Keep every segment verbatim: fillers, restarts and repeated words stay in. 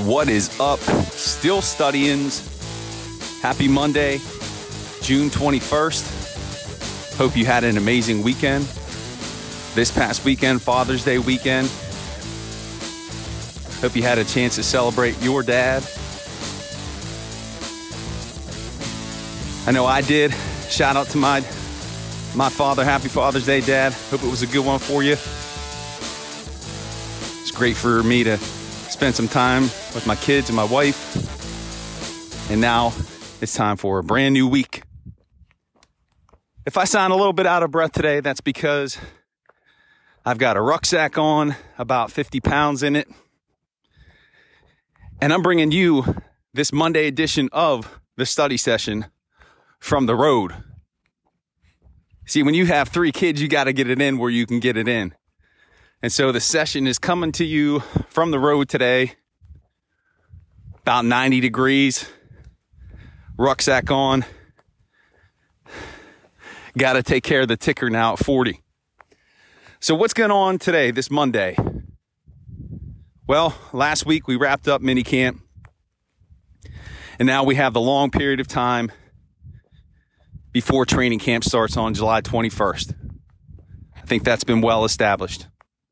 What is up, Still Studyins? Happy Monday, June twenty-first. Hope you had an amazing weekend. This past weekend, Father's Day weekend. Hope you had a chance to celebrate your dad. I know I did. Shout out to my, my father. Happy Father's Day, Dad. Hope it was a good one for you. It's great for me to spend some time with my kids and my wife. And now it's time for a brand new week. If I sound a little bit out of breath today, that's because I've got a rucksack on, about fifty pounds in it. And I'm bringing you this Monday edition of the study session from the road. See, when you have three kids, you got to get it in where you can get it in. And so the session is coming to you from the road today, about ninety degrees, rucksack on. Got to take care of the ticker now at forty. So what's going on today, this Monday? Well, last week we wrapped up mini camp, and now we have the long period of time before training camp starts on July twenty-first. I think that's been well established.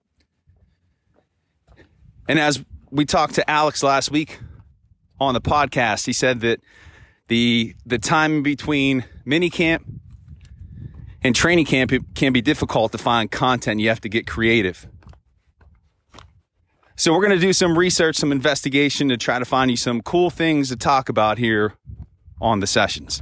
And as we talked to Alex last week on the podcast, he said that the the time between mini camp and training camp, it can be difficult to find content. You have to get creative. So we're going to do some research, some investigation to try to find you some cool things to talk about here on the sessions.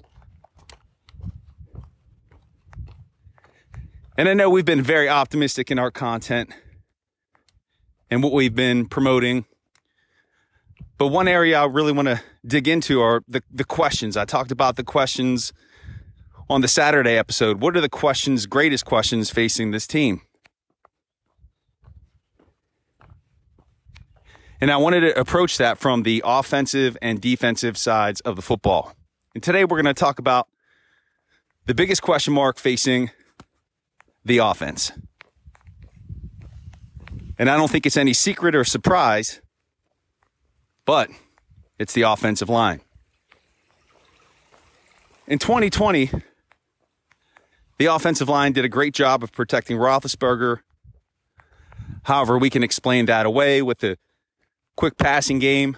And I know we've been very optimistic in our content and what we've been promoting. But one area I really want to dig into are the, the questions. I talked about the questions on the Saturday episode. What are the questions, greatest questions facing this team? And I wanted to approach that from the offensive and defensive sides of the football. And today we're going to talk about the biggest question mark facing the offense. And I don't think it's any secret or surprise, but it's the offensive line. In twenty twenty, the offensive line did a great job of protecting Roethlisberger. However, we can explain that away with the quick passing game.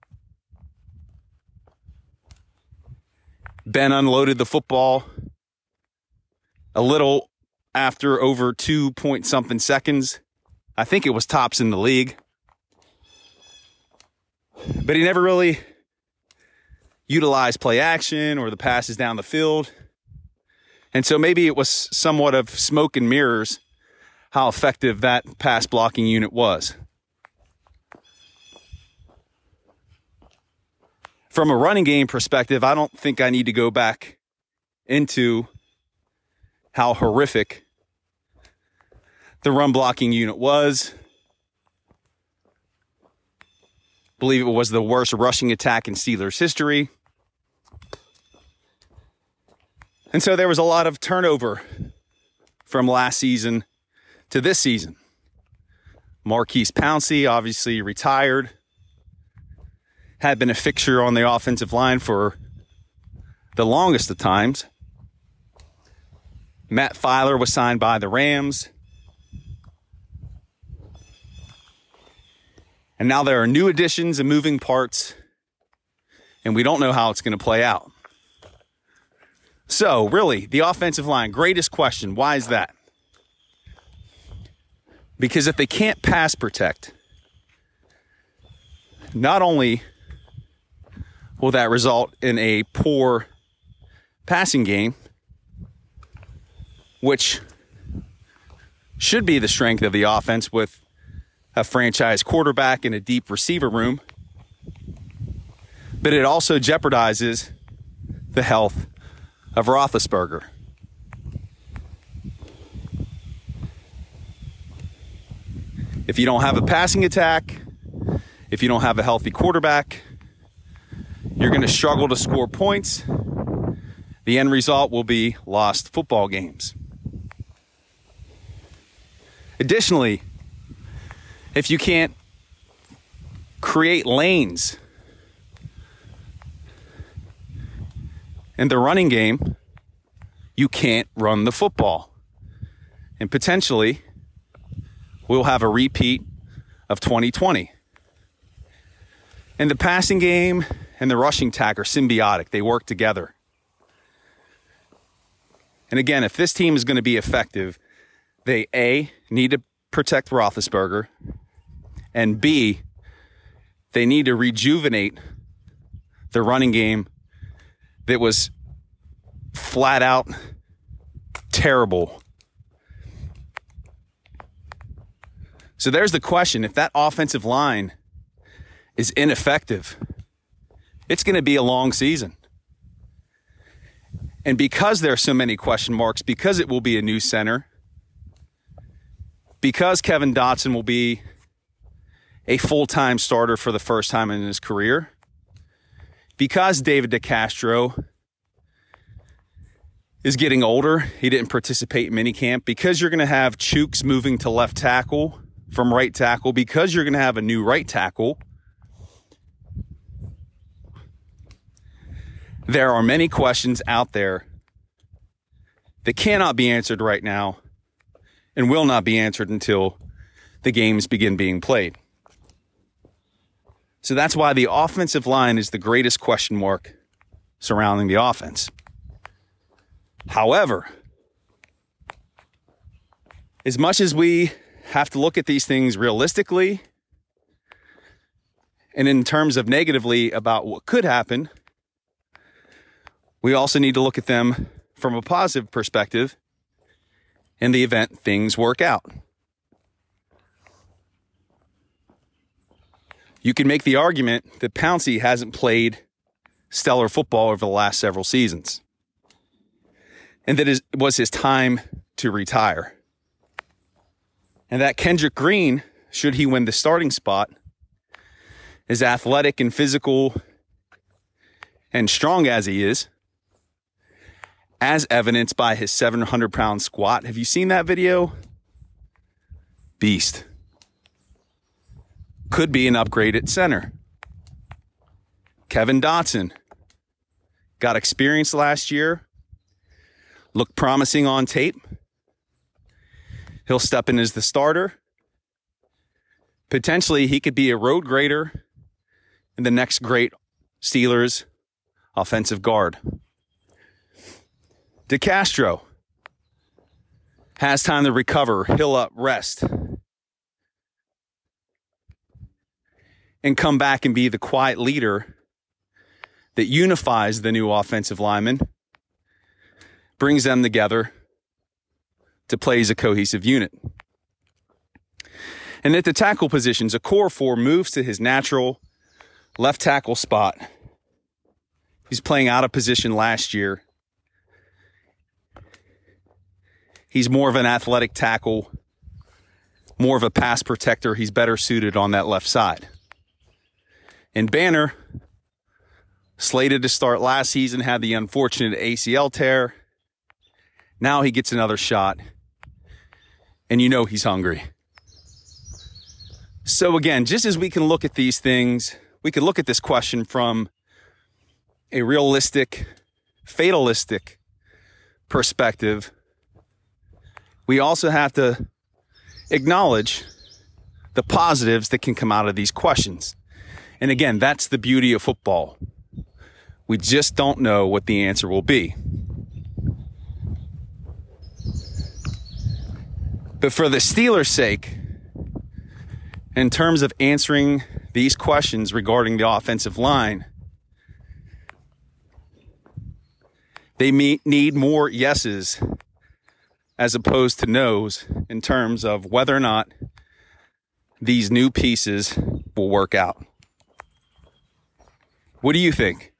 Ben unloaded the football a little after over two point something seconds. I think it was tops in the league. But he never really utilized play action or the passes down the field. And so maybe it was somewhat of smoke and mirrors how effective that pass blocking unit was. From a running game perspective, I don't think I need to go back into how horrific the run blocking unit was. I believe it was the worst rushing attack in Steelers history. And so there was a lot of turnover from last season to this season. Maurkice Pouncey obviously retired. Had been a fixture on the offensive line for the longest of times. Matt Filer was signed by the Rams. And now there are new additions and moving parts, and we don't know how it's going to play out. So, really, the offensive line, greatest question. Why is that? Because if they can't pass protect, not only will that result in a poor passing game, which should be the strength of the offense with a franchise quarterback and a deep receiver room, but it also jeopardizes the health of Roethlisberger. If you don't have a passing attack, if you don't have a healthy quarterback, you're going to struggle to score points. The end result will be lost football games. Additionally, if you can't create lanes in the running game, you can't run the football. And potentially, we'll have a repeat of twenty twenty. And the passing game and the rushing attack are symbiotic. They work together. And again, if this team is going to be effective, they A, need to protect Roethlisberger, and B, they need to rejuvenate the running game that was flat out terrible. So there's the question. If that offensive line is ineffective, it's going to be a long season. And because there are so many question marks, because it will be a new center, because Kevin Dotson will be a full-time starter for the first time in his career, because David DeCastro is getting older, he didn't participate in minicamp, because you're going to have Chooks moving to left tackle from right tackle, because you're going to have a new right tackle, there are many questions out there that cannot be answered right now and will not be answered until the games begin being played. So that's why the offensive line is the greatest question mark surrounding the offense. However, as much as we have to look at these things realistically and in terms of negatively about what could happen, we also need to look at them from a positive perspective in the event things work out. You can make the argument that Pouncey hasn't played stellar football over the last several seasons, and that it was his time to retire. And that Kendrick Green, should he win the starting spot, as athletic and physical and strong as he is, as evidenced by his seven hundred pound squat. Have you seen that video? Beast. Could be an upgrade at center. Kevin Dotson got experience last year, looked promising on tape. He'll step in as the starter. Potentially, he could be a road grader and the next great Steelers offensive guard. DeCastro has time to recover, heal up, rest, and come back and be the quiet leader that unifies the new offensive linemen, brings them together to play as a cohesive unit. And at the tackle positions, Okorafor moves to his natural left tackle spot. He's playing out of position last year. He's more of an athletic tackle, more of a pass protector. He's better suited on that left side. And Banner, slated to start last season, had the unfortunate A C L tear. Now he gets another shot, and you know he's hungry. So again, just as we can look at these things, we can look at this question from a realistic, fatalistic perspective. We also have to acknowledge the positives that can come out of these questions. And again, that's the beauty of football. We just don't know what the answer will be. But for the Steelers' sake, in terms of answering these questions regarding the offensive line, they need more yeses as opposed to no's in terms of whether or not these new pieces will work out. What do you think?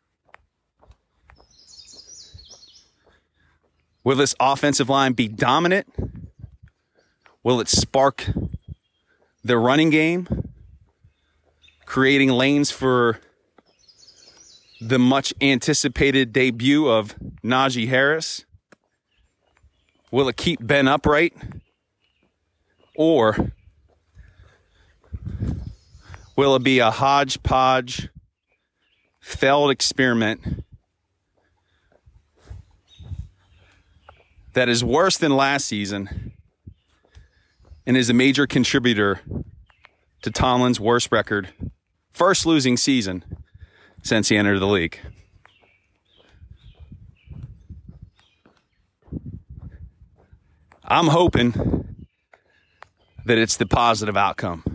Will this offensive line be dominant? Will it spark the running game, creating lanes for the much anticipated debut of Najee Harris? Will it keep Ben upright? Or Will it be a hodgepodge failed experiment that is worse than last season and is a major contributor to Tomlin's worst record, first losing season since he entered the league? I'm hoping that it's the positive outcome.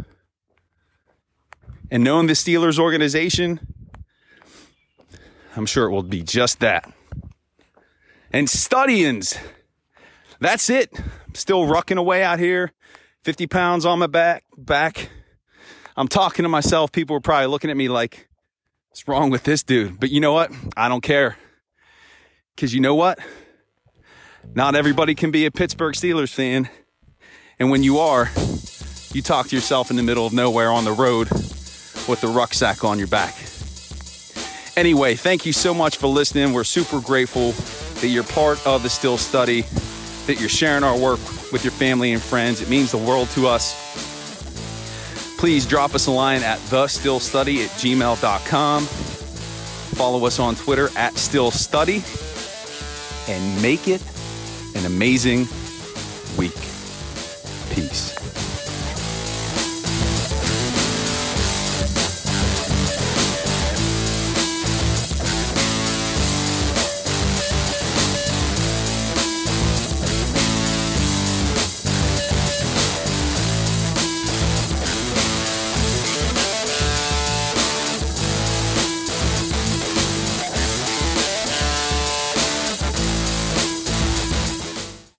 And knowing the Steelers organization, I'm sure it will be just that. And studyings, that's it. I'm still rucking away out here, fifty pounds on my back. back. I'm talking to myself. People are probably looking at me like, what's wrong with this dude? But you know what? I don't care. Because you know what? Not everybody can be a Pittsburgh Steelers fan. And when you are, you talk to yourself in the middle of nowhere on the road with the rucksack on your back. Anyway, thank you so much for listening. We're super grateful that you're part of the Still Study, that you're sharing our work with your family and friends. It means the world to us. Please drop us a line at the still study at gmail dot com. Follow us on Twitter at Still Study, and make it an amazing week.